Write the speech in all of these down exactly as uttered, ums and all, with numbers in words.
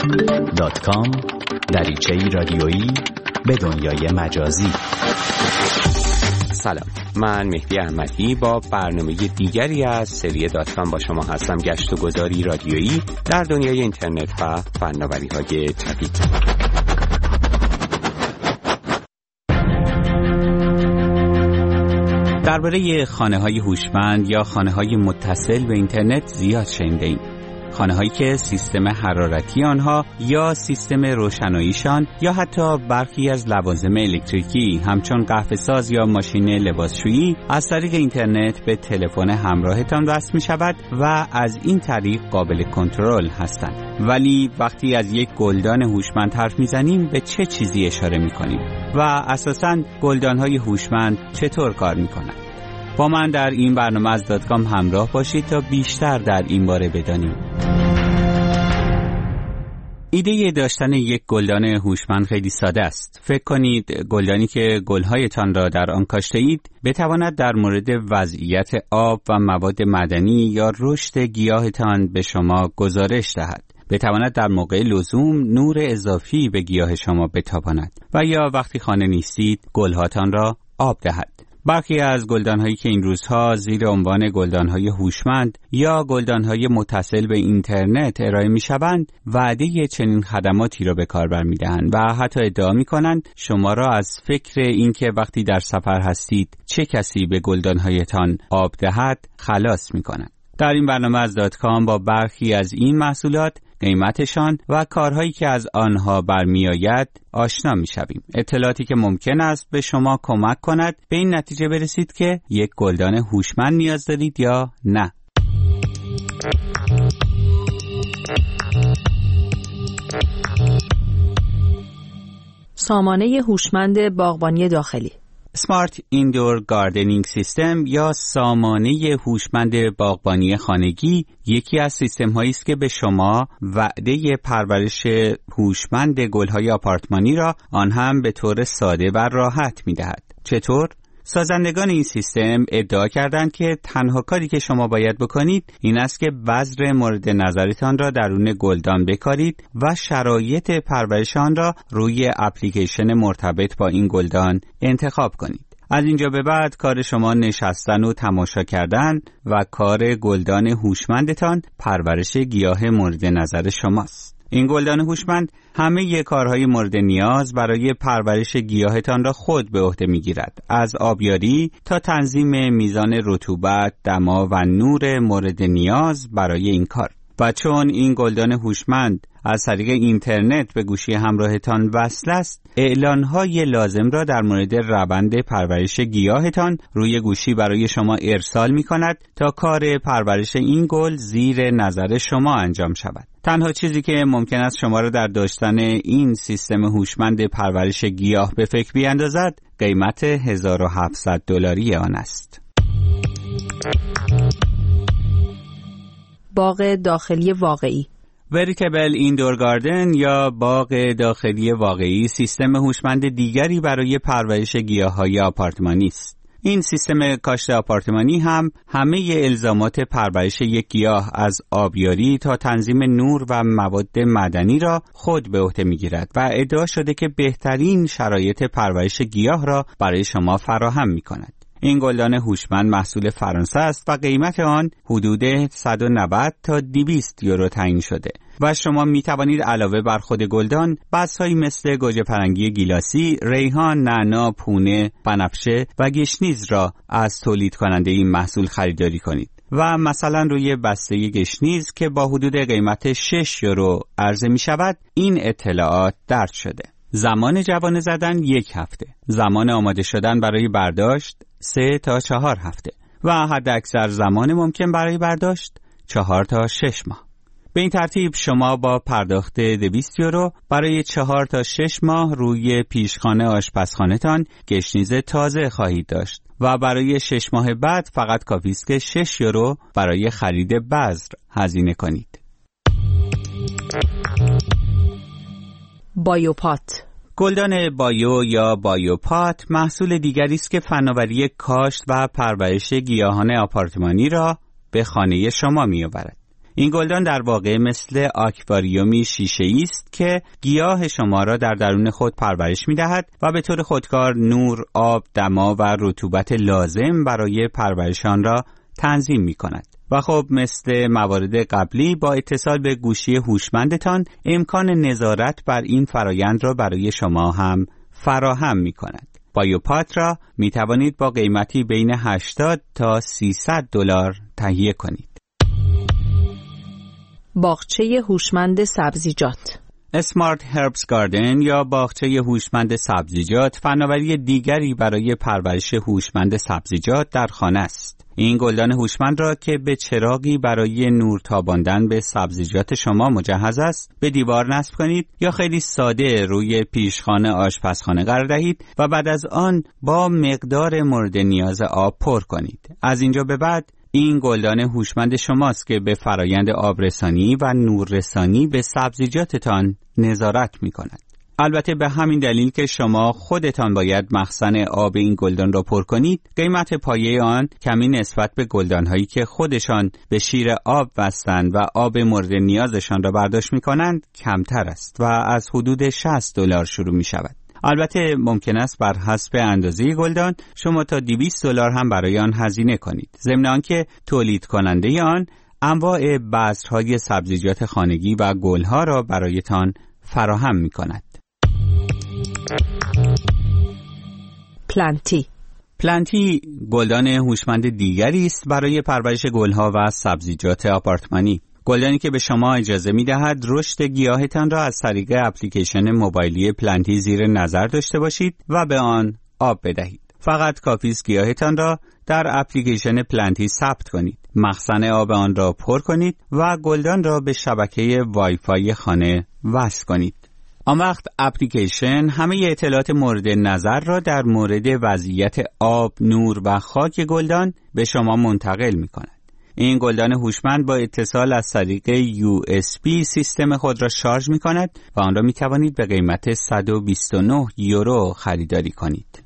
دات کام دریچه‌ای رادیویی به دنیای مجازی. سلام، من مهدی احمدی با برنامه دیگری از سری دات کام با شما هستم. گشت و گذاری رادیویی در دنیای اینترنت و فناوری‌های جدید. درباره خانه‌های هوشمند یا خانه‌های متصل به اینترنت زیاد شنیده‌ایم. خانه‌هایی که سیستم حرارتی آنها یا سیستم روشناییشان یا حتی برخی از لوازم الکتریکی همچون قهوه‌ساز یا ماشین لباسشویی از طریق اینترنت به تلفن همراهتان وصل می‌شود و از این طریق قابل کنترل هستند. ولی وقتی از یک گلدان هوشمند حرف می‌زنیم به چه چیزی اشاره می‌کنیم و اساساً گلدان‌های هوشمند چطور کار می‌کنند؟ با من در این برنامه از دات کام همراه باشید تا بیشتر در این باره بدانیم. ایده داشتن یک گلدان هوشمند خیلی ساده است. فکر کنید گلدانی که گل‌هایتان را در آن کاشته اید بتواند در مورد وضعیت آب و مواد معدنی یا رشد گیاهتان به شما گزارش دهد. بتواند در موقع لزوم نور اضافی به گیاه شما بتاباند و یا وقتی خانه نیستید گل‌هاتان را آب دهد. برخی از گلدان‌هایی که این روزها زیر عنوان گلدان‌های هوشمند یا گلدان‌های متصل به اینترنت ارائه می‌شوند، وعده چنین خدماتی را به کار برمی‌دهند و حتی ادعا می‌کنند شما را از فکر اینکه وقتی در سفر هستید چه کسی به گلدان‌هایتان آب دهد خلاص می‌کنند. در این برنامه از دات کام با برخی از این محصولات، قیمتشان و کارهایی که از آنها برمیآید آشنا می‌شویم. اطلاعاتی که ممکن است به شما کمک کند به این نتیجه برسید که یک گلدان هوشمند نیاز دارید یا نه. سامانه هوشمند باغبانی داخلی Smart Indoor Gardening System یا سامانه هوشمند باغبانی خانگی یکی از سیستم‌هایی است که به شما وعده پرورش هوشمند گل‌های آپارتمانی را آن هم به طور ساده و راحت می‌دهد. چطور؟ سازندگان این سیستم ادعا کردند که تنها کاری که شما باید بکنید این است که بذر مورد نظرتان را درون گلدان بکارید و شرایط پرورش آن را روی اپلیکیشن مرتبط با این گلدان انتخاب کنید. از اینجا به بعد کار شما نشستن و تماشا کردن و کار گلدان هوشمندتان پرورش گیاه مورد نظر شماست. این گلدان هوشمند همه ی کارهای مورد نیاز برای پرورش گیاهتان را خود به عهده می‌گیرد، از آبیاری تا تنظیم میزان رطوبت، دما و نور مورد نیاز برای این کار. و چون این گلدان هوشمند از طریق اینترنت به گوشی همراهتان وصل است، اعلان‌های لازم را در مورد روند پرورش گیاهتان روی گوشی برای شما ارسال می‌کند تا کار پرورش این گل زیر نظر شما انجام شود. تنها چیزی که ممکن است شما را در داشتن این سیستم هوشمند پرورش گیاه به فکر بیاندازد، قیمت هزار و هفتصد دلاری آن است. باغ داخلی واقعی Veritable Indoor Garden یا باغ داخلی واقعی سیستم هوشمند دیگری برای پرورش گیاه‌های آپارتمانی است. این سیستم کاشت آپارتمانی هم همه ی الزامات پرورش یک گیاه از آبیاری تا تنظیم نور و مواد معدنی را خود به عهده می‌گیرد و ادعا شده که بهترین شرایط پرورش گیاه را برای شما فراهم می‌کند. این گلدان هوشمند محصول فرانسه است و قیمت آن حدود صد و نود تا دویست یورو تعیین شده و شما می توانید علاوه بر خود گلدان بذرهایی مثل گوجه فرنگی گیلاسی، ریحان، نعنا، پونه، بنفشه و گشنیز را از تولید کننده این محصول خریداری کنید و مثلا روی بسته گشنیز که با حدود قیمت شش یورو عرضه می شود این اطلاعات درج شده. زمان جوانه زدن یک هفته، زمان آماده شدن برای برداشت سه تا چهار هفته و حد اکثر زمان ممکن برای برداشت چهار تا شش ماه. به این ترتیب شما با پرداخت دویست یورو برای چهار تا شش ماه روی پیشخانه آشپزخانه تان گشنیز تازه خواهید داشت و برای شش ماه بعد فقط کافی است که شش یورو برای خرید بذر هزینه کنید. بایوپات گلدان بایو یا بایوپات محصول دیگری است که فناوری کاشت و پرورش گیاهان آپارتمانی را به خانه شما می آورد. این گلدان در واقع مثل آکواریومی شیشه‌ای است که گیاه شما را در درون خود پرورش می‌دهد و به طور خودکار نور، آب، دما و رطوبت لازم برای پرورش آن را تنظیم می‌کند. و خب مثل موارد قبلی با اتصال به گوشی هوشمندتان امکان نظارت بر این فرایند را برای شما هم فراهم می‌کند. بایوپات را می‌توانید با قیمتی بین هشتاد تا سیصد دلار تهیه کنید. باغچه هوشمند سبزیجات اسمارت هربز گاردن یا باغچه هوشمند سبزیجات فناوری دیگری برای پرورش هوشمند سبزیجات در خانه است. این گلدان هوشمند را که به چراغی برای نور تاباندن به سبزیجات شما مجهز است به دیوار نصب کنید یا خیلی ساده روی پیشخانه آشپزخانه قرار دهید و بعد از آن با مقدار مورد نیاز آب پر کنید. از اینجا به بعد این گلدان هوشمند شماست که به فرایند آبرسانی و نوررسانی به سبزیجاتتان نظارت می کند. البته به همین دلیل که شما خودتان باید مخزن آب این گلدان را پر کنید، قیمت پایه آن کمی نسبت به گلدان‌هایی که خودشان به شیر آب بستند و آب مورد نیازشان را برداشت می کنند کمتر است و از حدود شصت دلار شروع می شود. البته ممکن است بر حسب اندازه گلدان شما تا دویست دلار هم برای آن هزینه کنید. ضمن آنکه تولید کننده آن انواع بذرهای سبزیجات خانگی و گلها را برایتان فراهم می کند. پلانتی پلانتی گلدان هوشمند دیگری است برای پرورش گلها و سبزیجات آپارتمانی. گلدانی که به شما اجازه می دهد رشد گیاهتان را از طریق اپلیکیشن موبایلی پلانتی زیر نظر داشته باشید و به آن آب بدهید. فقط کافی است گیاهتان را در اپلیکیشن پلانتی ثبت کنید، مخزن آب آن را پر کنید و گلدان را به شبکه وای فای خانه وصل کنید. آن وقت اپلیکیشن همه اطلاعات مورد نظر را در مورد وضعیت آب، نور و خاک گلدان به شما منتقل می کند. این گلدان هوشمند با اتصال از طریق یو اس بی سیستم خود را شارژ می کند و آن را می توانید به قیمت صد و بیست و نه یورو خریداری کنید.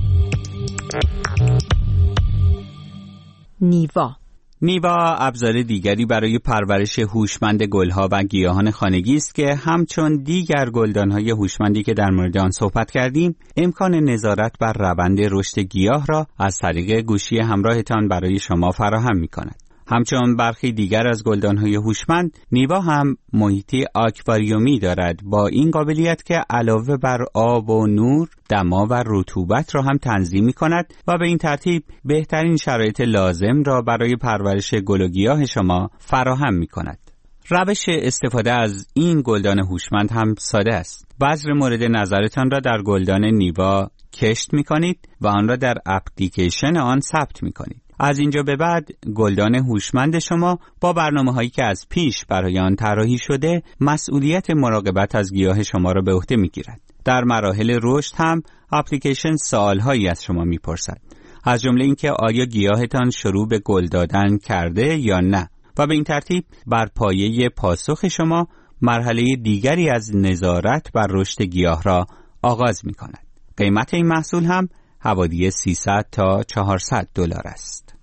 نیوا نیوا ابزار دیگری برای پرورش هوشمند گلها و گیاهان خانگی است که همچون دیگر گلدان‌های هوشمندی که در مورد آن صحبت کردیم، امکان نظارت بر روند رشد گیاه را از طریق گوشی همراهتان برای شما فراهم می‌کند. همچون برخی دیگر از گلدان‌های هوشمند، نیوا هم محیطی آکواریومی دارد با این قابلیت که علاوه بر آب و نور، دما و رطوبت را هم تنظیم می‌کند و به این ترتیب بهترین شرایط لازم را برای پرورش گل و گیاه شما فراهم می‌کند. روش استفاده از این گلدان هوشمند هم ساده است. بذر مورد نظرتان را در گلدان نیوا کشت می‌کنید و آن را در اپلیکیشن آن ثبت می‌کنید. از اینجا به بعد گلدان هوشمند شما با برنامه‌هایی که از پیش برای آن طراحی شده مسئولیت مراقبت از گیاه شما را به عهده می‌گیرد. در مراحل رشد هم اپلیکیشن سوال‌هایی از شما می‌پرسد، از جمله اینکه آیا گیاهتان شروع به گل دادن کرده یا نه، و به این ترتیب بر پایه پاسخ شما مرحله دیگری از نظارت بر رشد گیاه را آغاز می‌کند. قیمت این محصول هم حوالی سیصد تا چهارصد دلار است.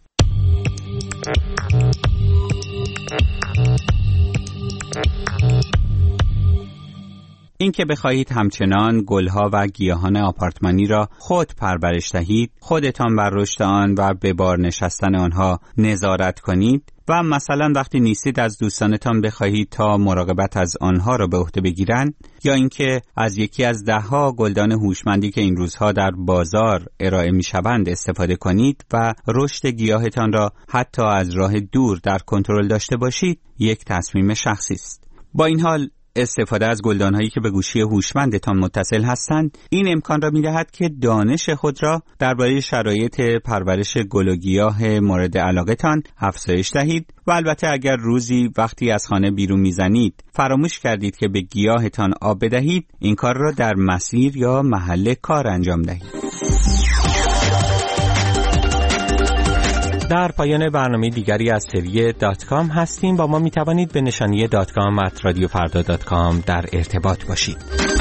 این که بخواهید همچنان گلها و گیاهان آپارتمانی را خود پرورش دهید، خودتان بر رشد آن و به بار نشستن آنها نظارت کنید و مثلا وقتی نیستید از دوستانتان بخواهید تا مراقبت از آنها را به عهده بگیرند، یا اینکه از یکی از دهها گلدان هوشمندی که این روزها در بازار ارائه می‌شوند استفاده کنید و رشد گیاهتان را حتی از راه دور در کنترل داشته باشید، یک تصمیم شخصی است. با این حال استفاده از گلدان‌هایی که به گوشی هوشمندتان متصل هستند این امکان را می‌دهد که دانش خود را درباره شرایط پرورش گل و گیاه مورد علاقه‌تان افزایش دهید و البته اگر روزی وقتی از خانه بیرون می‌زنید فراموش کردید که به گیاهتان آب بدهید، این کار را در مسیر یا محل کار انجام دهید. در پایان برنامه دیگری از سری دات کام هستیم. با ما می توانید به نشانی دات کام ات رادیو فردا دات کام در ارتباط باشید.